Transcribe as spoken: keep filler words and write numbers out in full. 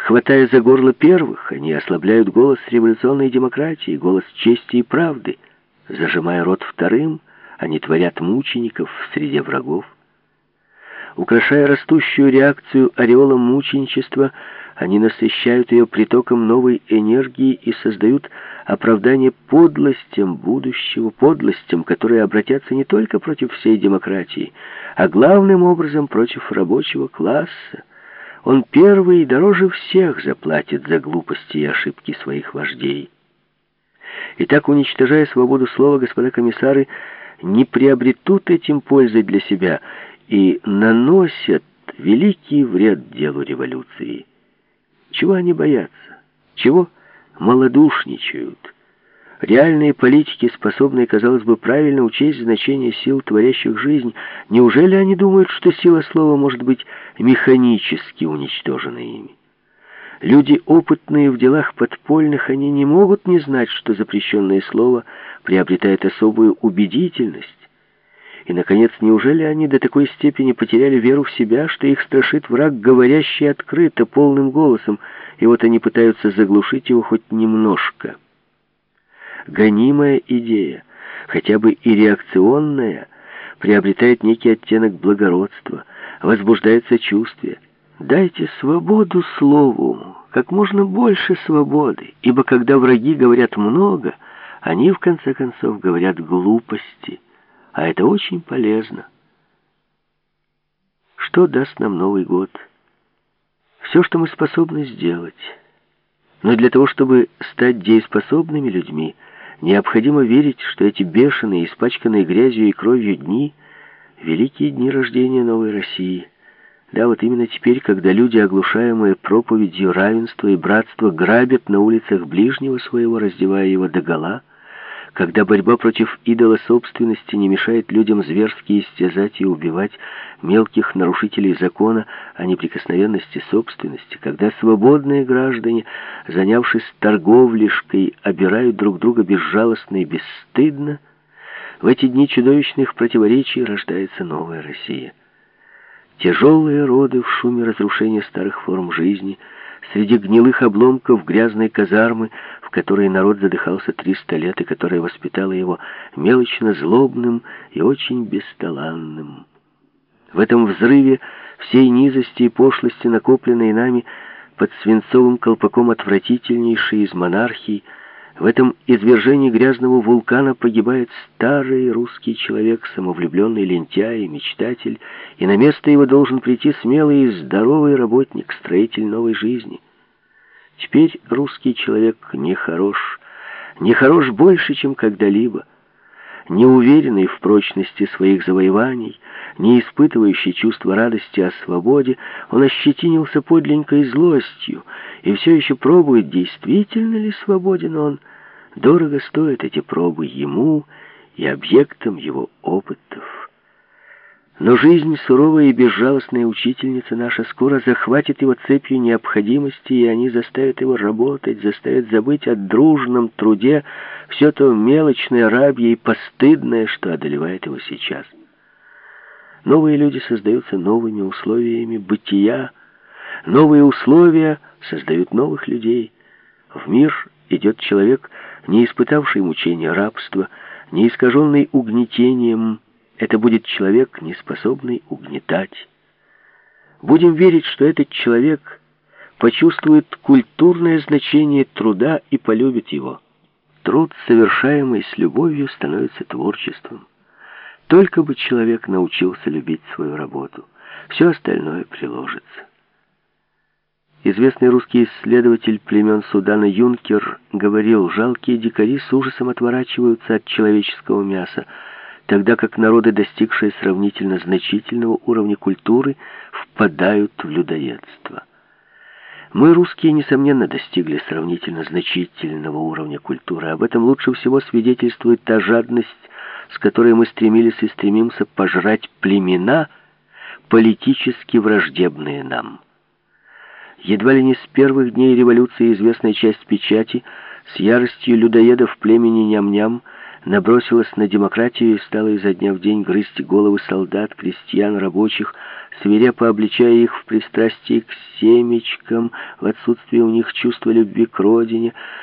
Хватая за горло первых, они ослабляют голос революционной демократии, голос чести и правды. Зажимая рот вторым, они творят мучеников в среде врагов. Украшая растущую реакцию ореолом мученичества, они насыщают ее притоком новой энергии и создают оправдание подлостям будущего, подлостям, которые обратятся не только против всей демократии, а главным образом против рабочего класса. Он первый и дороже всех заплатит за глупости и ошибки своих вождей. Итак, уничтожая свободу слова, господа комиссары не приобретут этим пользы для себя и наносят великий вред делу революции. Чего они боятся? Чего малодушничают? Реальные политики, способные, казалось бы, правильно учесть значение сил, творящих жизнь, неужели они думают, что сила слова может быть механически уничтожена ими? Люди, опытные в делах подпольных, они не могут не знать, что запрещенное слово приобретает особую убедительность. И, наконец, неужели они до такой степени потеряли веру в себя, что их страшит враг, говорящий открыто, полным голосом, и вот они пытаются заглушить его хоть немножко? Гонимая идея, хотя бы и реакционная, приобретает некий оттенок благородства, возбуждает сочувствие. Дайте свободу слову, как можно больше свободы, ибо когда враги говорят много, они, в конце концов, говорят глупости. А это очень полезно. Что даст нам Новый год? Все, что мы способны сделать. Но для того, чтобы стать дееспособными людьми, необходимо верить, что эти бешеные, испачканные грязью и кровью дни — великие дни рождения новой России. Да, вот именно теперь, когда люди, оглушаемые проповедью равенства и братства, грабят на улицах ближнего своего, раздевая его догола, когда борьба против идола собственности не мешает людям зверски истязать и убивать мелких нарушителей закона о неприкосновенности собственности, когда свободные граждане, занявшись торговлишкой, обирают друг друга безжалостно и бесстыдно, в эти дни чудовищных противоречий рождается новая Россия. Тяжелые роды в шуме разрушения старых форм жизни, среди гнилых обломков грязной казармы, в которой народ задыхался триста лет и которая воспитала его мелочно злобным и очень бесталанным. В этом взрыве всей низости и пошлости, накопленной нами под свинцовым колпаком отвратительнейшей из монархий, в этом извержении грязного вулкана погибает старый русский человек, самовлюбленный лентяй и мечтатель, и на место его должен прийти смелый и здоровый работник, строитель новой жизни. Теперь русский человек нехорош, нехорош больше, чем когда-либо. Неуверенный в прочности своих завоеваний, не испытывающий чувства радости о свободе, он ощетинился подленькой злостью и все еще пробует, действительно ли свободен он. Дорого стоят эти пробы ему и объектам его опытов. Но жизнь, суровая и безжалостная учительница наша, скоро захватит его цепью необходимости, и они заставят его работать, заставят забыть о дружном труде все то мелочное, рабье и постыдное, что одолевает его сейчас. Новые люди создаются новыми условиями бытия, новые условия создают новых людей. В мир идет человек, не испытавший мучения рабства, не искаженный угнетением. Это будет человек, не способный угнетать. Будем верить, что этот человек почувствует культурное значение труда и полюбит его. Труд, совершаемый с любовью, становится творчеством. Только бы человек научился любить свою работу. Все остальное приложится. Известный русский исследователь племен Судана Юнкер говорил: жалкие дикари с ужасом отворачиваются от человеческого мяса, тогда как народы, достигшие сравнительно значительного уровня культуры, впадают в людоедство. Мы, русские, несомненно, достигли сравнительно значительного уровня культуры. Об этом лучше всего свидетельствует та жадность, с которой мы стремились и стремимся пожрать племена, политически враждебные нам. Едва ли не с первых дней революции известная часть печати с яростью людоедов племени Ням-Ням набросилась на демократию и стала изо дня в день грызть головы солдат, крестьян, рабочих, свирепо обличая их в пристрастии к семечкам, в отсутствие у них чувства любви к родине,